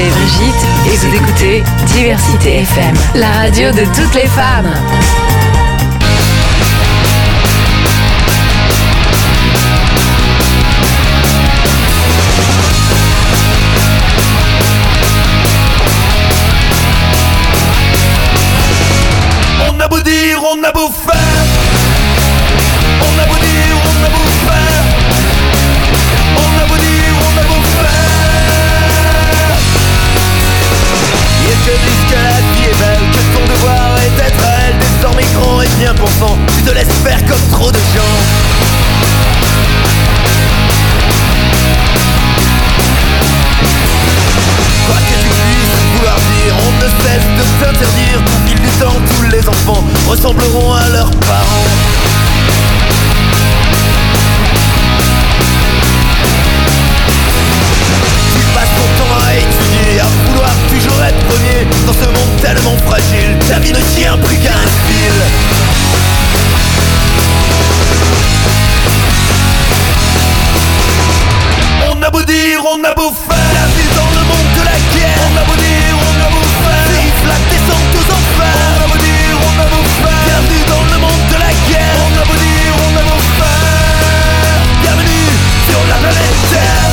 Brigitte et vous écoutez Diversité FM, la radio de toutes les femmes. On a beau dire, on a beau faire, on a beau dire, on a beau faire, on a beau dire, on a beau faire. Ils te disent que la vie est belle, que ton devoir est d'être à elle, désormais grand et bien pensant, tu te laisses faire comme trop de gens. Quoi que tu puisses vouloir dire, on ne cesse de t'interdire. Au fil du temps, tous les enfants ressembleront à leurs parents. Tu passes ton temps à étudier, à vouloir toujours être premier. Dans ce monde tellement fragile, ta vie ne tient plus qu'à un fil. On a beau dire, on a beau faire, la vie dans le monde de la guerre. On a beau dire, on a beau faire, vive la descente aux enfers. On a beau dire, on a beau faire, bienvenue dans le monde de la guerre. On a beau dire, on a beau faire, bienvenue sur la planète Terre.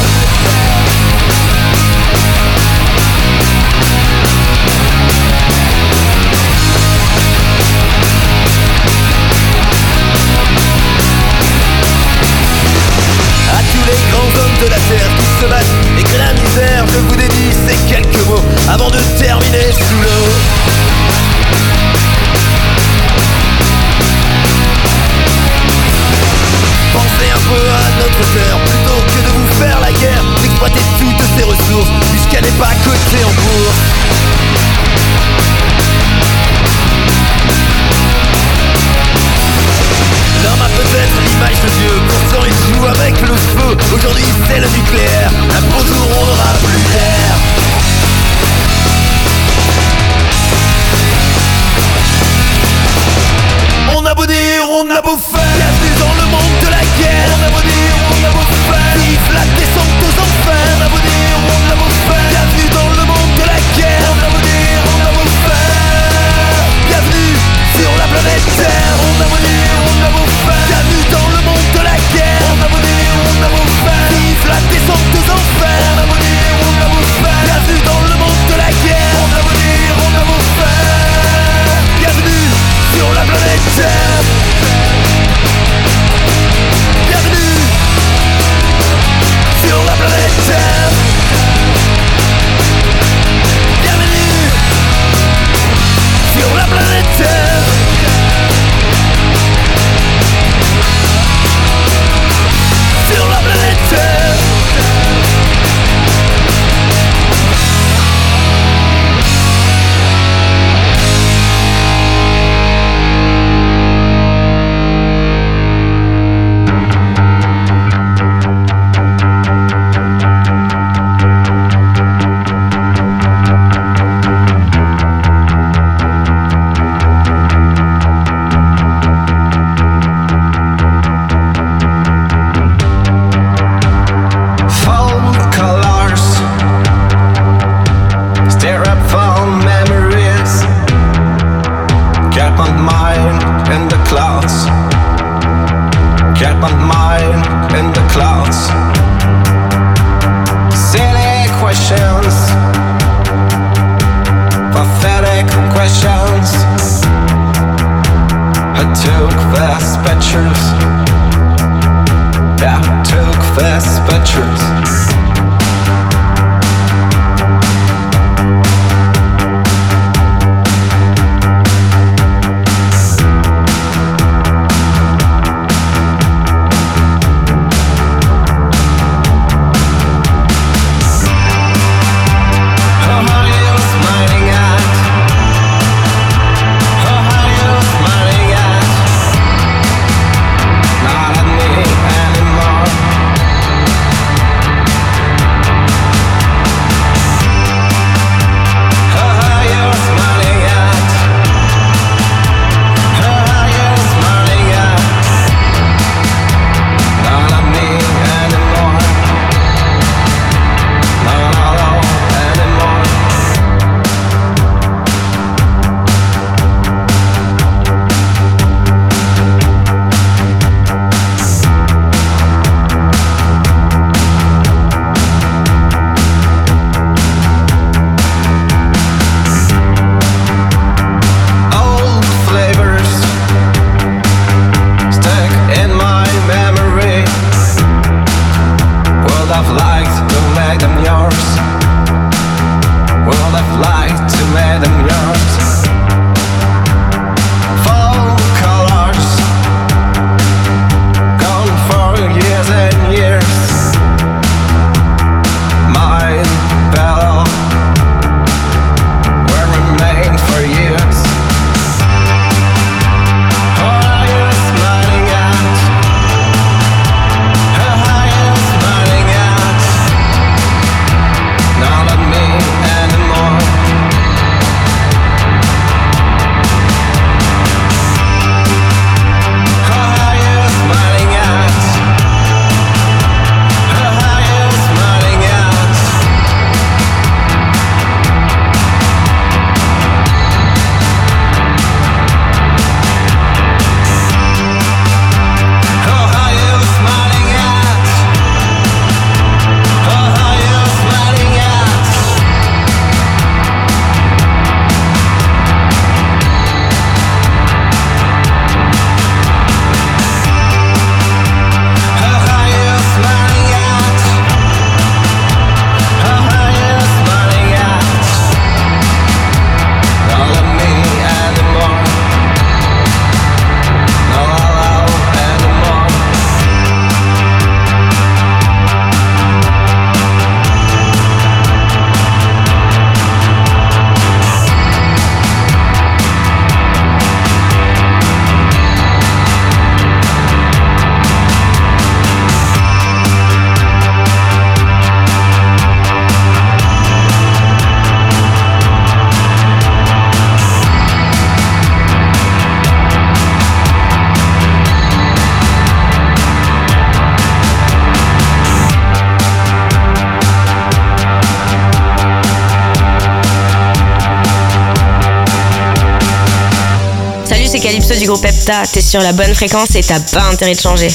À tous les grands hommes de la terre qui se battent et créent la misère, je vous dédie ces quelques mots avant de terminer sous l'eau. Pensez un peu à notre terre plutôt que de vous faire la guerre. Exploitez toutes ces ressources puisqu'elle n'est pas cotée en bourse. L'homme a peut-être l'image de Dieu, pourtant il joue avec le feu. Aujourd'hui c'est le nucléaire, un beau jour on n'aura plus d'air. On a beau dire, on a beau faire, bienvenue dans le monde de la guerre. On a beau dire, on a beau faire, vive la descente aux enfers. On a beau dire, on a beau faire, bienvenue dans le monde de la guerre. On a beau dire, on a beau faire, bienvenue sur la planète Terre. On a beau dire, on a beau faire, bienvenue dans le monde de la guerre. On a beau dire, on a beau faire, vive la descente aux enfers. On a beau dire, on a beau faire, bienvenue dans le monde de la guerre. On a beau dire, on a beau faire, bienvenue sur la planète Terre. Bienvenue sur la planète Terre. Bienvenue sur la planète Terre. Sur la planète Terre. Calypso du groupe Hepta, t'es sur la bonne fréquence et t'as pas intérêt de changer.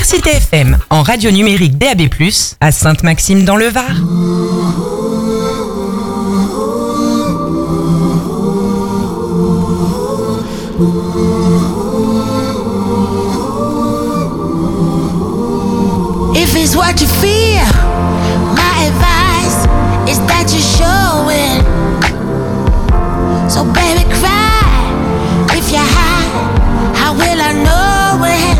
Diversité FM, en radio numérique DAB+, à Sainte-Maxime dans le Var. If it's what you feel, my advice is that you show it. So baby, cry. If you're high, how will I know it?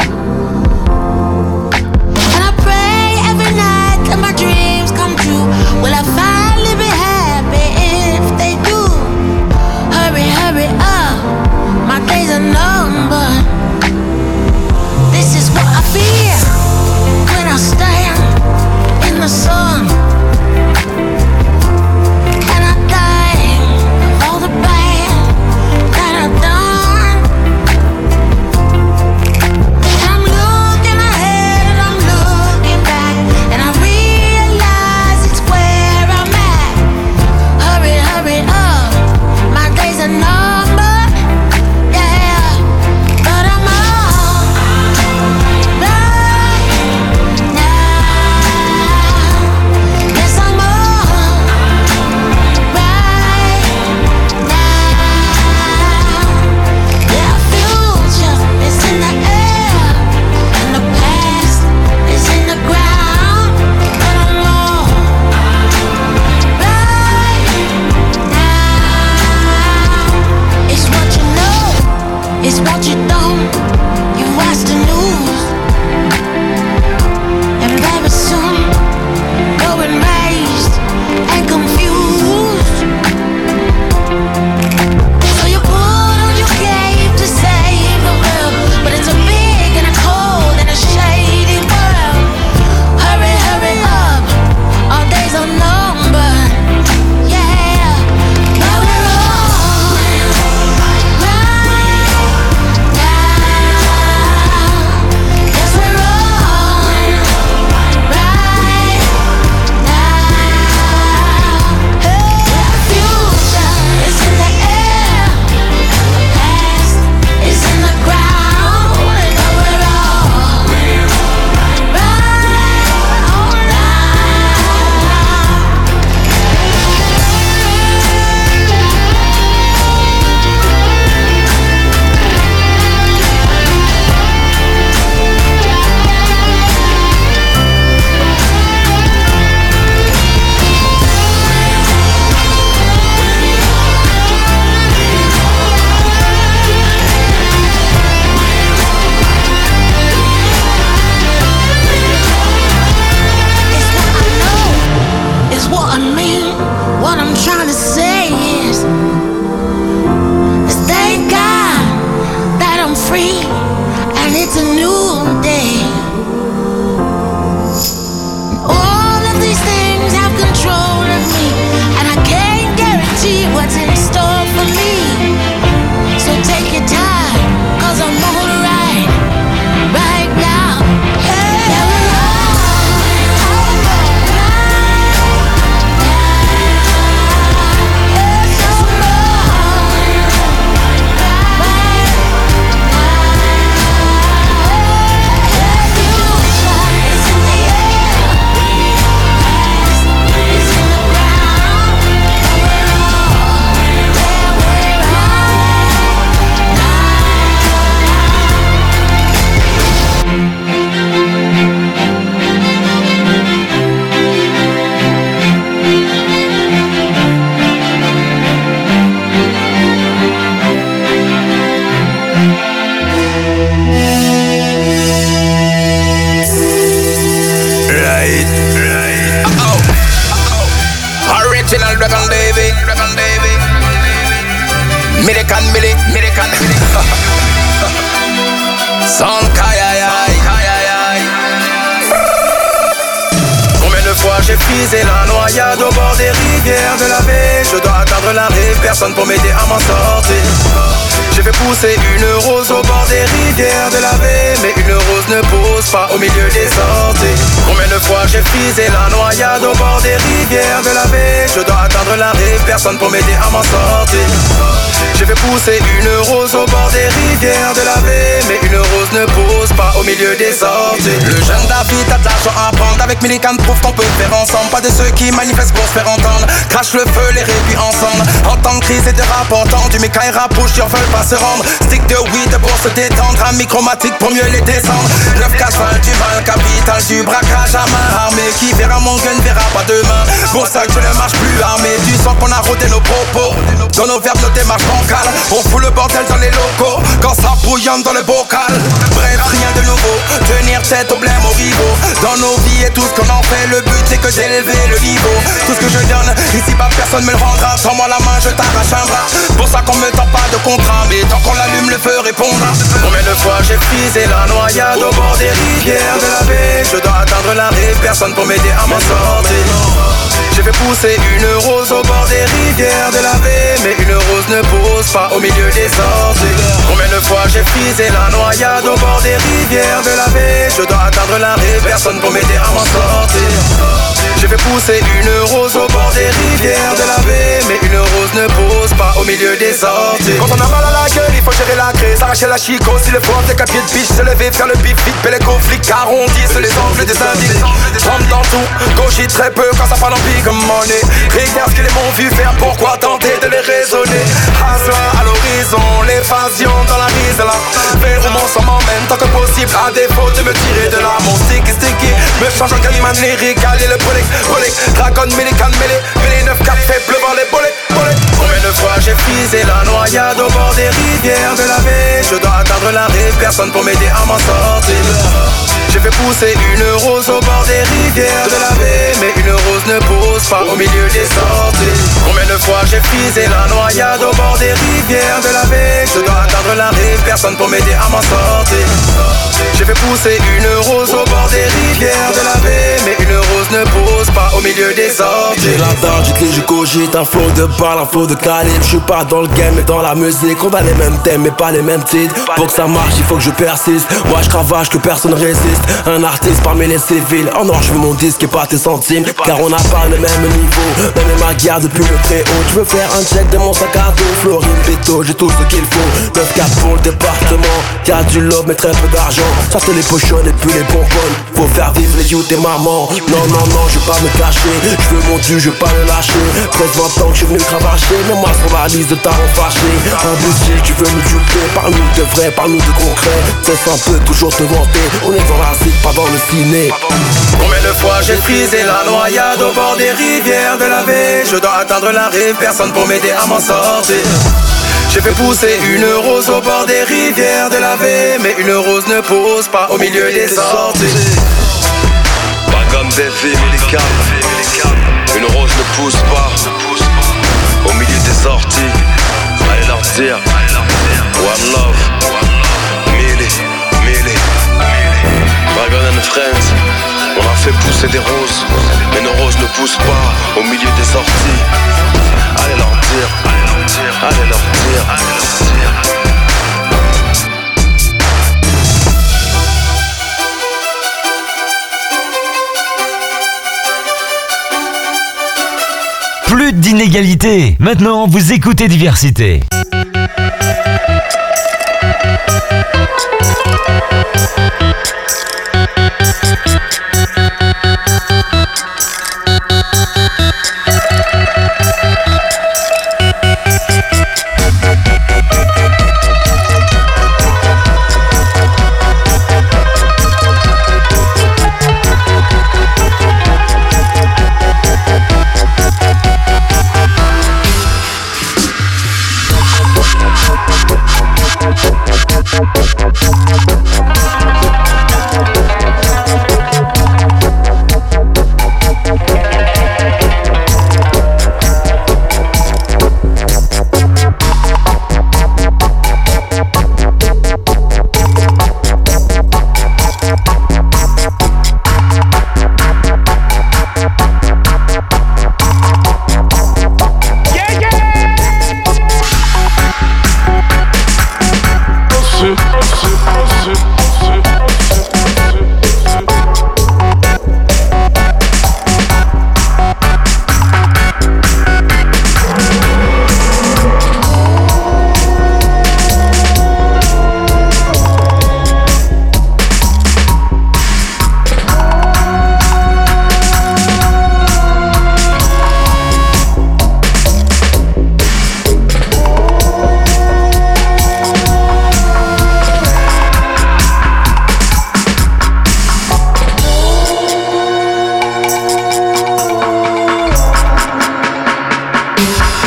And I pray every night that my dreams come true. Will I finally be happy if they do? Hurry, hurry up, my days are numbered. This is what I feel when I stand in the sun, and I think of all the bad that I've done. And I'm looking ahead and I'm looking back, and I realize it's where I'm at. Hurry, hurry up, my days are numbered, yeah, but I'm on right now. Yes, I'm on right now. Yeah, future is in the air, and the past is in the ground, but I'm on right now. It's what you know, it's what you don't. You watch the news, and very soon going raised and confused. So you put on your cape to save the world, but it's a big and a cold and a shady world. Hurry, hurry up, our days are numbered, yeah, but we're on right now. Yes, we're on right now. Hey, the future is in the air, the past is in the ground, but we're on right now. It's what I know, it's what I mean. What I'm trying to say is thank God that I'm free and it's a new day. All of these things have control of me, and I can't guarantee what's in store for me. So take your time, 'cause I'm on right now. Yeah, we're on yes, I'm on future is in the air, past is in the ground, but we're on, yeah, we're on now. Right. Original Dragon Davy. American Millie. Son Kayayay. Combien de fois j'ai frisé la noyade au bord des rivières de la baie. Je dois attendre la rive, personne pour m'aider à m'en sortir. J'ai fait pousser une rose au bord des rivières de la baie, mais une rose ne pousse pas au milieu des sorties. Combien de fois j'ai frisé la noyade au bord des rivières de la baie. Je dois attendre la rive, personne pour m'aider à m'en sortir. J'ai fait pousser une rose au bord des rivières de la baie, mais une rose ne pousse pas au milieu des sorties. Le jeune David a de l'argent à prendre, avec Millican prouve qu'on peut faire ensemble. Pas de ceux qui manifestent pour se faire entendre. Crache le feu, les réduits ensemble. En temps de crise et de rapport tendu, mais quand ils rapprochent, ils veulent pas se rendre. Stick de weed pour se détendre, un micromatique pour mieux les descendre. 9 casse du mal capital, du braquage à main armée. Qui verra mon gun verra pas demain. Pour ça que je ne marche plus armé. Du sang qu'on a rodé nos propos. Dans nos verbes, nos démarches bancales. On fout le bordel dans les locaux quand ça bouillonne dans le bocal. Bref, rien de nouveau, tenir tête aux blêmes, aux rivaux. Dans nos vies et tout ce qu'on en fait, le but c'est que d'élever le niveau. Tout ce que je donne, ici pas personne me le rendra. Tends-moi la main, je t'arrache un bras. Pour ça qu'on me tend pas de contrat, mais tant qu'on l'allume, le feu répondra. Combien de fois j'ai frisé la noyade au bord des rivières de la baie. Je dois atteindre la rive, personne pour m'aider à m'en sortir. J'ai fait pousser une rose au bord des rivières de la baie, mais une rose ne pousse pas au milieu des sorties. Combien de fois j'ai frisé la noyade au bord des rivières de la baie. Je dois atteindre la rive, personne pour m'aider à m'en sortir. J'ai fait pousser une rose au bord des rivières de la baie, mais une rose ne pousse pas au milieu des sorties. Quand on a mal à la gueule, il faut gérer la crise, s'arracher la chico. Si le fond avec un pied de biche, se lever, faire le bif vite, paie les conflits, arrondissent les angles des indices. Trempe dans tout, cogite très peu quand ça parle en big money. Regarde ce qu'ils m'ont vu faire, pourquoi tenter de les raisonner. Hasard à l'horizon, l'évasion dans la rise là. Fais le roman sans m'emmène tant que possible, à défaut de me tirer de là. Mon sticky me change en Gaiman lyrique, allez le bolek, Dragon, Millican, mêlé 9-4, fait pleuvoir les bolets. Combien de fois j'ai frisé la noyade au bord des rivières de la baie. Je dois atteindre la rive, personne pour m'aider à m'en sortir. J'ai fait pousser une rose au bord des rivières de la baie, mais une rose ne pousse pas au milieu des sorties. Combien de fois j'ai frisé la noyade au bord des rivières de la baie. Je dois atteindre la rive, personne pour m'aider à m'en sortir. J'ai fait pousser une rose au bord des rivières de la baie, mais une rose ne pousse pas au milieu des sorties. J'ai la dalle, je cogite, un flow de balle, un flow de calibre. Je suis pas dans le game mais dans la musique. On a les mêmes thèmes mais pas les mêmes titres. Pour que ça marche il faut que je persiste. Moi je cravache que personne résiste. Un artiste parmi les civils. En or je veux mon disque et pas tes centimes. Car on n'a pas le même niveau, même ma guerre depuis le très haut. Je veux faire un check de mon sac à dos. Florine, béto, j'ai tout ce qu'il faut. 9-4 pour le département. Y'a du love mais très peu d'argent. Sortez les pochons et puis les bonbonnes. Faut faire vivre les youths et maman. Non, je veux pas me cacher. Je veux mon dû, je veux pas le lâcher. 13-20 ans que je suis venu cravacher. Mais moi sur la liste de talents fâchés. Imbécile, tu veux me duper. Parle-nous de vrai, parle-nous de concret. C'est ça peut toujours te vanter. On est dans la zig, pas dans le ciné. Combien de fois j'ai frisé la noyade au bord des rivières de la baie. Je dois atteindre la rive, personne pour m'aider à m'en sortir. J'ai fait pousser une rose au bord des rivières de la baie, mais une rose ne pousse pas au milieu des sorties. Pas comme des filles médicales. Une rose ne pousse pas au milieu des sorties. Allez leur dire one love, Millie. Dragon and Friends. On a fait pousser des roses, mais nos roses ne poussent pas au milieu des sorties. Allez leur dire. Plus d'inégalité. Maintenant, vous écoutez Diversité.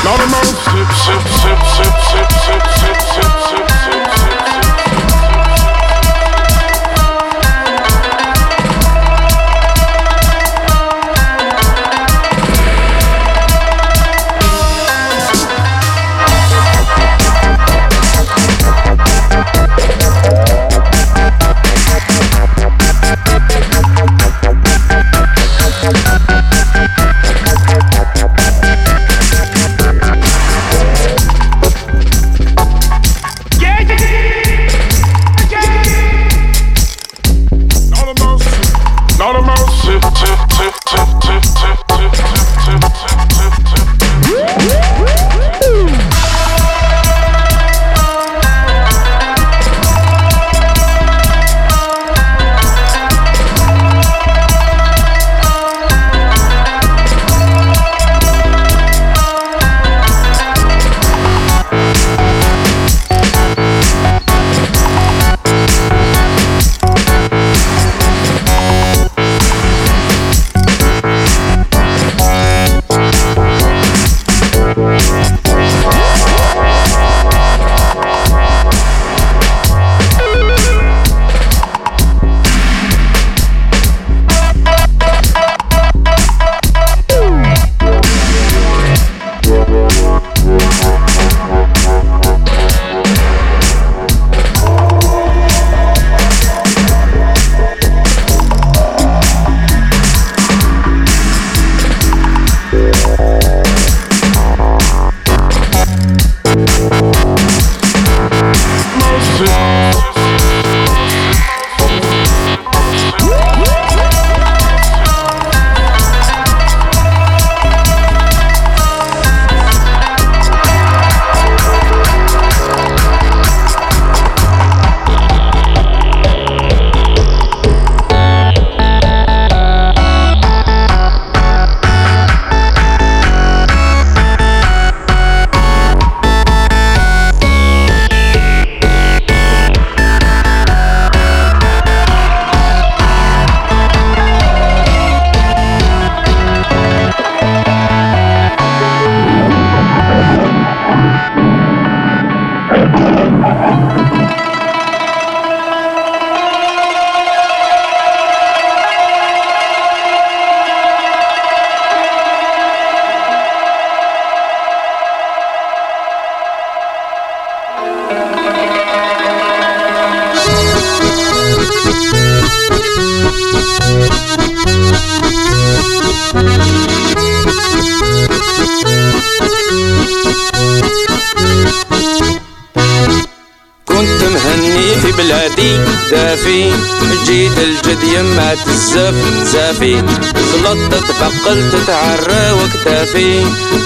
كنت مهني في بلادي دافي، جيت الجد يما تزف زافي، زلطت بقلت تعرى وكتافي،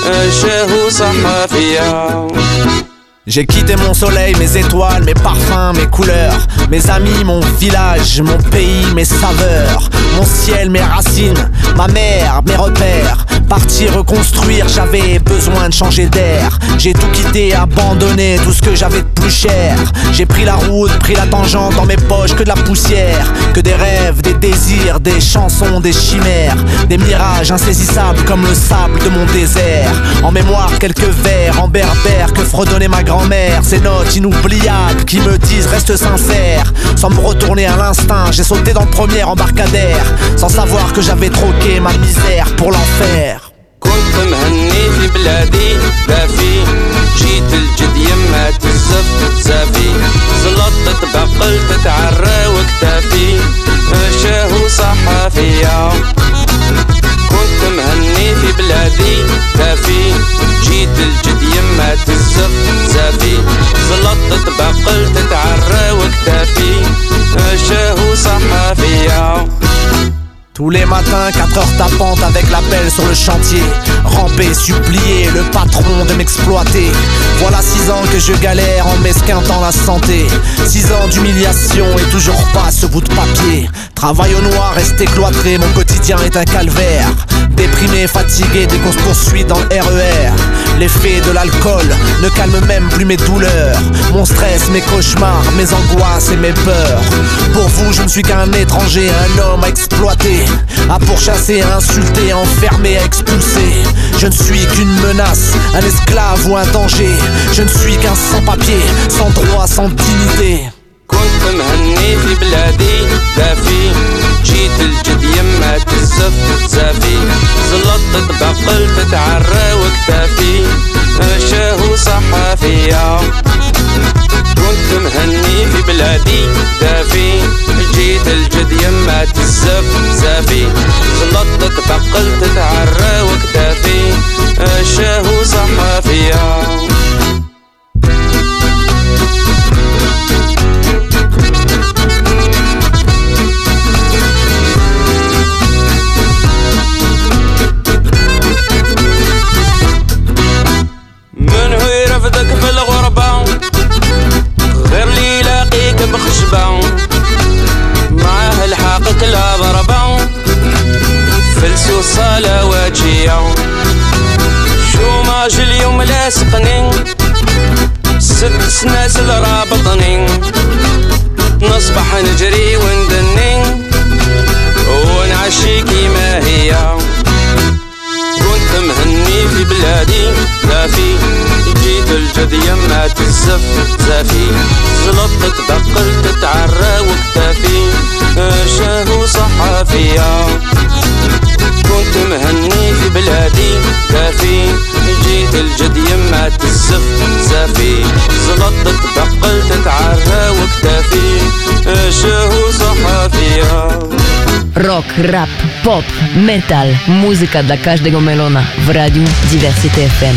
شاهو صحافية. J'ai quitté mon soleil, mes étoiles, mes parfums, mes couleurs, mes amis, mon village, mon pays, mes saveurs, mon ciel, mes racines, ma mère, mes repères. Parti reconstruire, j'avais besoin de changer d'air. J'ai tout quitté, abandonné tout ce que j'avais de plus cher. J'ai pris la route, pris la tangente, dans mes poches que de la poussière, que des rêves, des désirs, des chansons, des chimères, des mirages insaisissables comme le sable de mon désert. En mémoire quelques vers en berbère que fredonnait ma grand-mère, ces notes inoubliables qui me disent reste sincère. Sans me retourner à l'instinct, j'ai sauté dans le premier embarcadère, sans savoir que j'avais troqué ma misère pour l'enfer. كنت مهني في بلادي دافي، جيت الجد يما تزف زافي، زلطت بقلت تعرى وكتافي، شاهو صحافية. كنت مهني في بلادي دافي، جيت الجد يما تزف زافي، زلطت بقلت تعرى وكتافي، شاهو صحافية. Tous les matins, 4 heures tapantes avec la pelle sur le chantier, ramper, supplier le patron de m'exploiter. Voilà 6 ans que je galère en m'esquintant la santé. 6 ans d'humiliation et toujours pas ce bout de papier. Travail au noir, resté cloîtré, mon quotidien est un calvaire. Déprimé, fatigué dès qu'on se poursuit dans le RER. L'effet de l'alcool ne calme même plus mes douleurs. Mon stress, mes cauchemars, mes angoisses et mes peurs. Pour vous, je ne suis qu'un étranger, un homme à exploiter, à pourchasser, à insulter, à enfermer, à expulser. Je ne suis qu'une menace, un esclave ou un danger. Je ne suis qu'un sans-papier, sans droit, sans dignité. كنت مهني في بلادي دافي جيت الجد يما تزف زافي زلطت بقلت تعرى وكتافي شاهو صحافية كنت مهني في بلادي دافي جيت الجد يما تزف زافي زلطت بقلت تعرى وكتافي شاهو صحافية رفضك في الغربة غير لي لاقيك بخشبة معاه الحاقك لا ضربة فلسو الصالة واجية شو ماج اليوم لاصقني 6 سناسل رابطني نصبح نجري وندني ونعشي كيما هي كنت مهني في بلادي دافي جيت الجد يما تزف زافي زلطت بقلت تعرى وكتافي شاهو صحافية كنت مهني في بلادي دافي جيت الجد يما تزف زافي زلطت بقلت تعرى وكتافي شاهو صحافية Rock, rap, pop, metal, muzyka dla każdego melona w Radiu Diversity FM.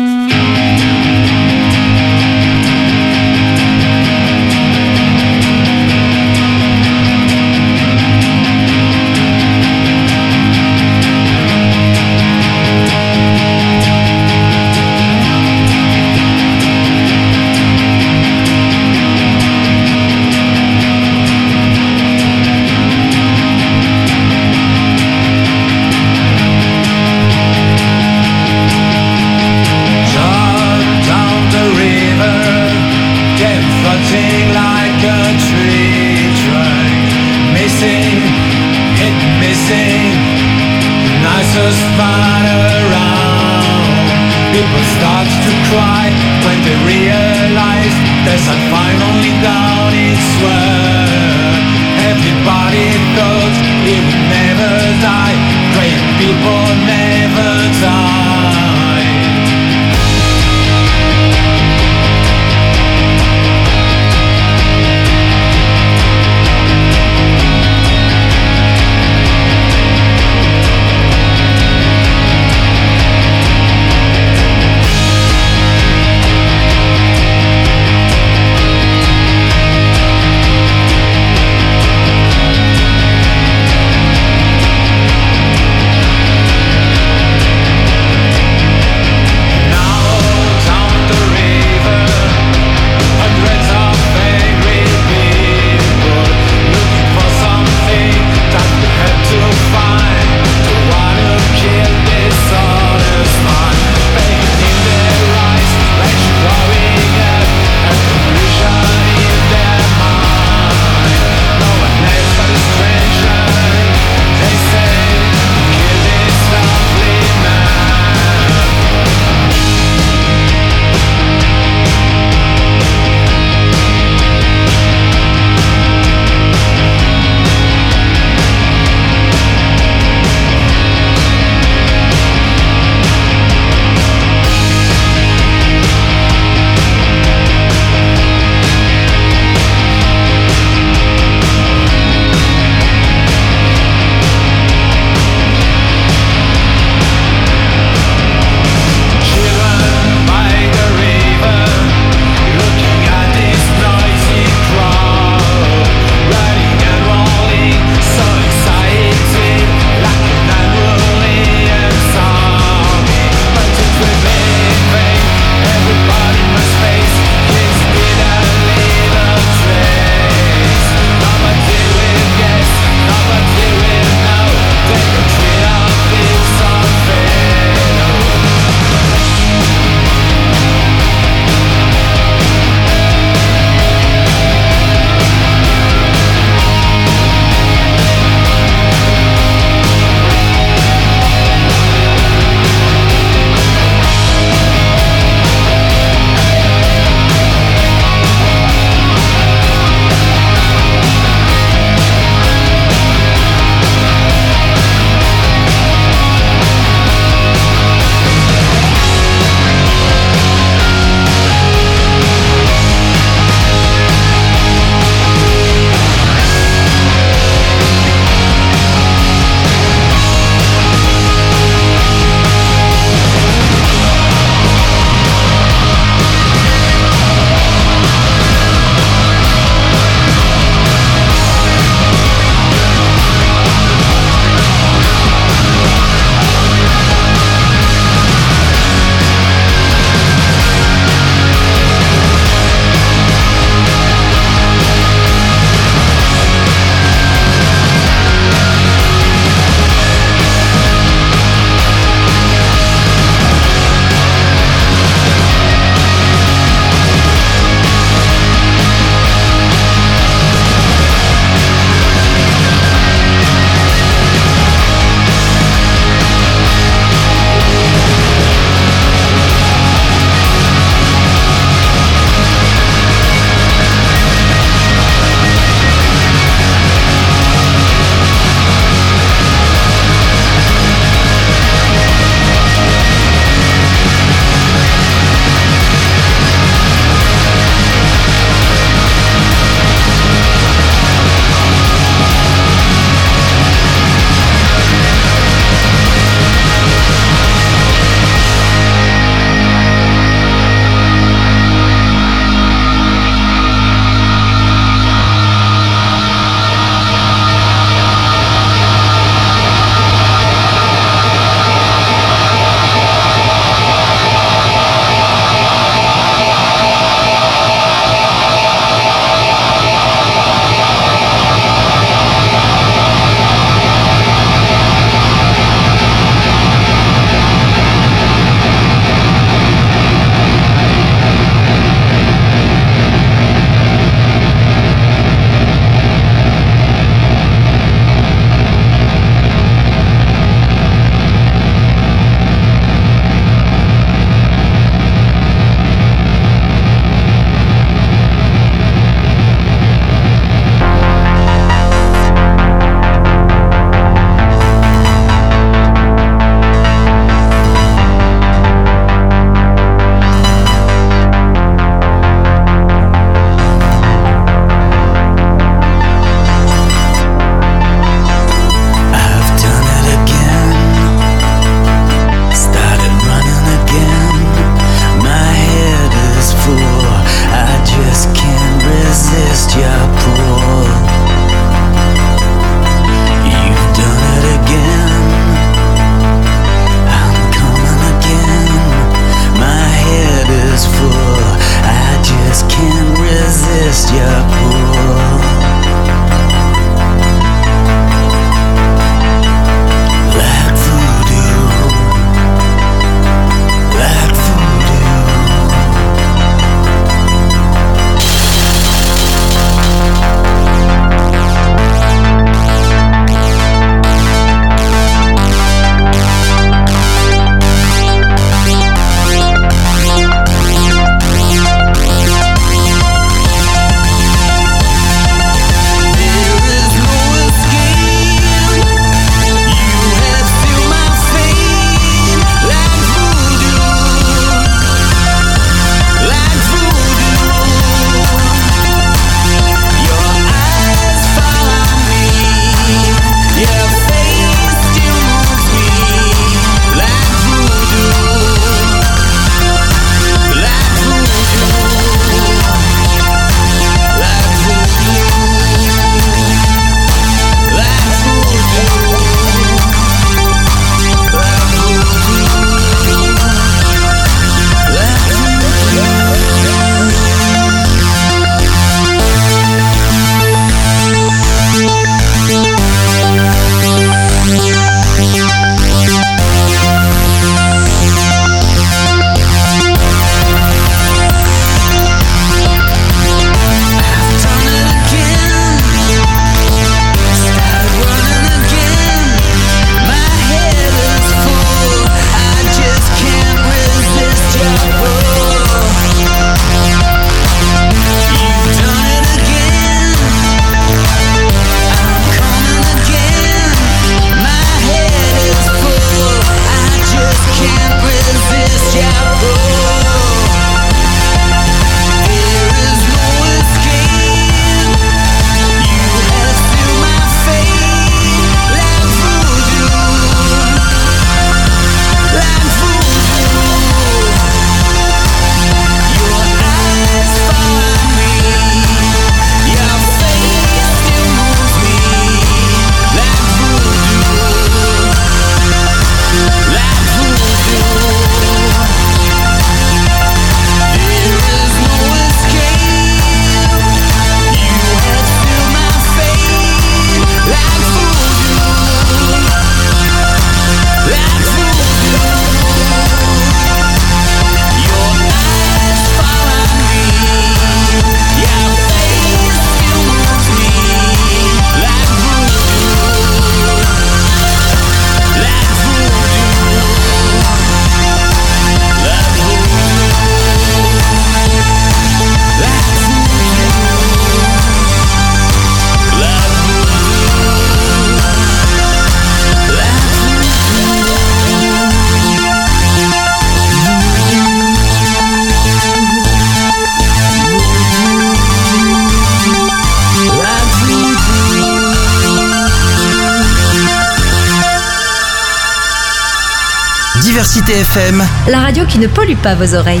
Diversité FM, la radio qui ne pollue pas vos oreilles.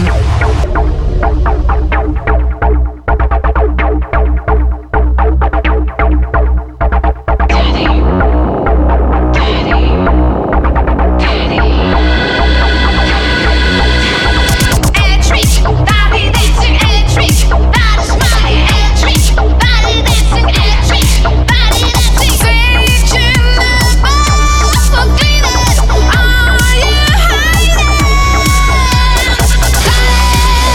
Hey!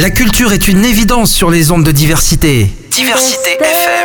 La culture est une évidence sur les ondes de Diversité. Diversité FM.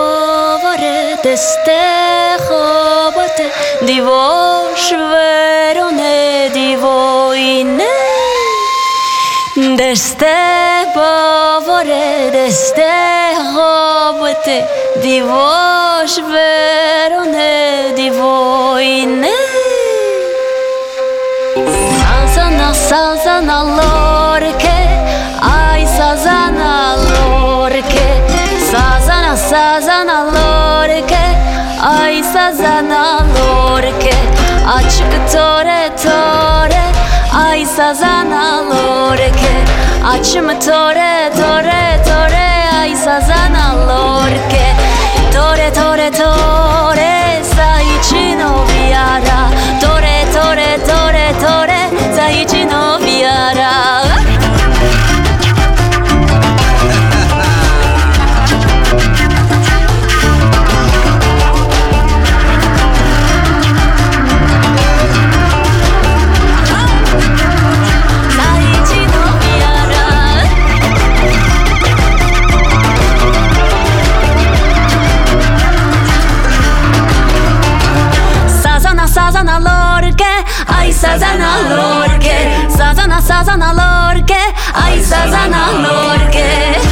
Sazana lorke, ay sazana lorke, sazana lorke, ay sazana lorke, açık tore tore, ay sazana lorke, açım tore tore tore, ay sazana lorke, tore tore tore, zaichino viara, tore tore tore tore, zaichino viara. Sazana lorke, ay sazana lorke, sazana lorke, ay sazana lorke.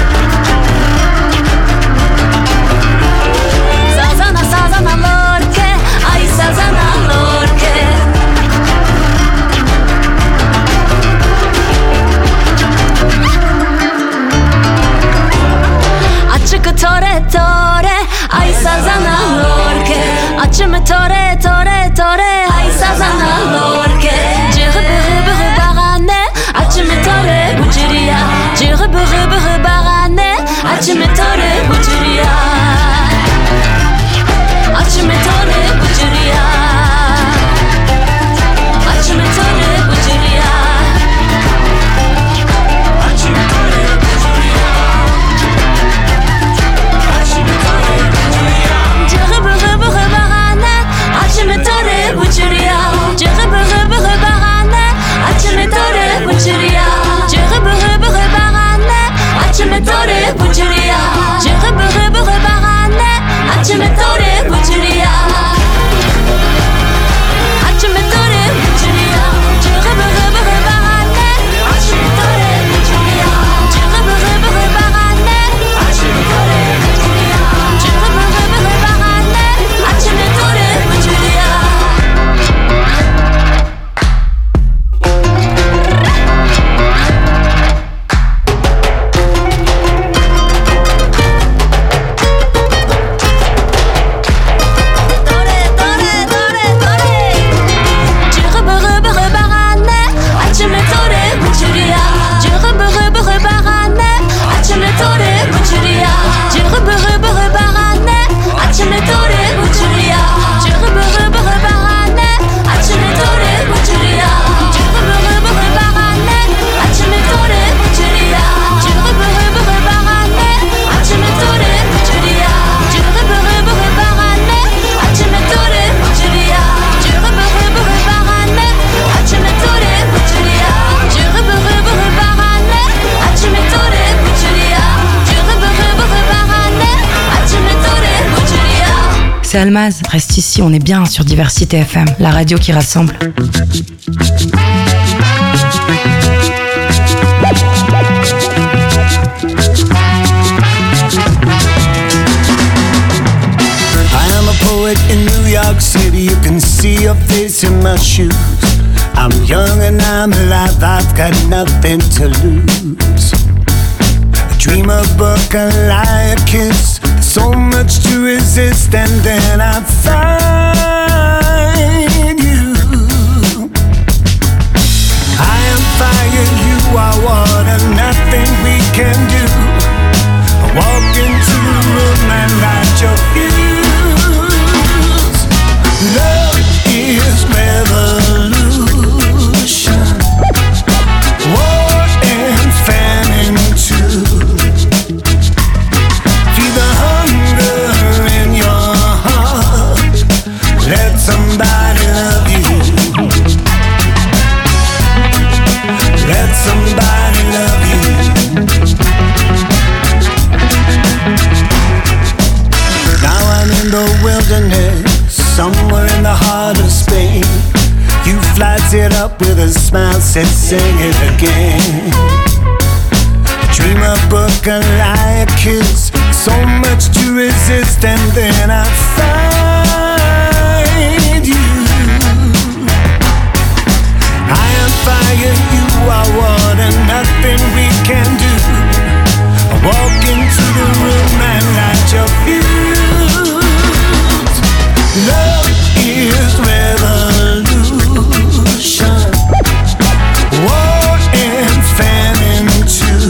Sazana lorke, ay sazana lorke. Açık tore tore, ay sazana lorke, açım tore tore tore, ay sazana lorke. Cırı barane, açım tore bucuriya, cırı barane, açım tore bucuriya, açım tore bucuriya, açım tore bucuriya, açım tore bucuriya, açım tore bucuriya. Cırı barane, açım tore bucuriya, cırı barane, açım tore bucuriya, cırı barane, açım tore bucuriya, cırı barane, açım tore bucuriya, açım tore bucuriya, cırı barane, açım tore bucuriya, cırı barane, açım tore bucuriya, cırı barane, açım tore bucuriya. C'est Almaz, reste ici, on est bien sur Diversité FM, la radio qui rassemble. Poet in New York City, you can see your face in my shoes. I'm young and I'm alive, I've got nothing to lose. A dream, a book, a lie, a kiss, so much to resist, and then I find you. I am fire, you are water, nothing we can do. I walk into the room and light your fuse. Love is revolution, war and famine too. Feel the hunger in your heart, the wilderness, somewhere in the heart of Spain. You flights it up with a smile, said sing it again. Dream a book, a lie, a kiss, so much to resist, and then I find you. I am fire, you are water, nothing we can do. I walk into the room and light your fuse. Love is revolution, war and famine too.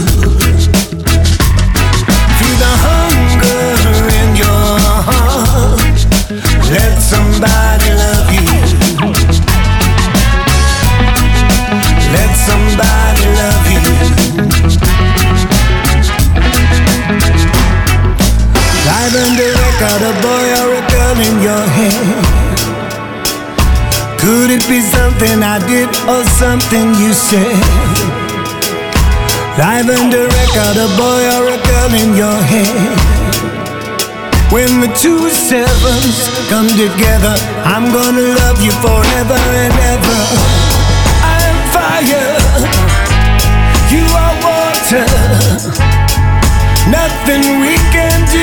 Feel the hunger in your heart, let somebody love you. Let somebody love you. Live under record, a boy or a girl in your head. Could it be something I did or something you said? Live under record, a boy or a girl in your head. When the two sevens come together, I'm gonna love you forever and ever. I'm fire, you are water, nothing we can do.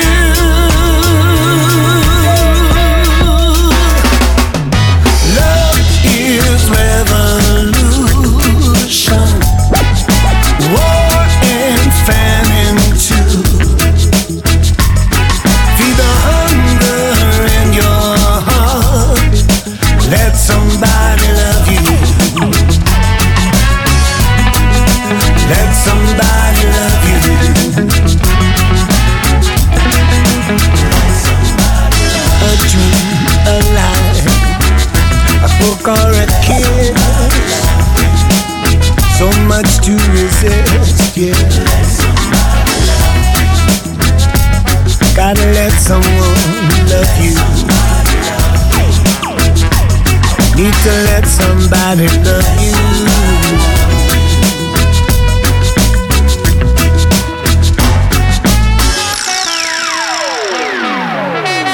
Love is revolution, war and famine too. Feel the hunger in your heart, let somebody love you. Let somebody love you. A dream, a lie, a book or a kiss, so much to resist, yeah. Gotta let someone love you. Need to let somebody love you.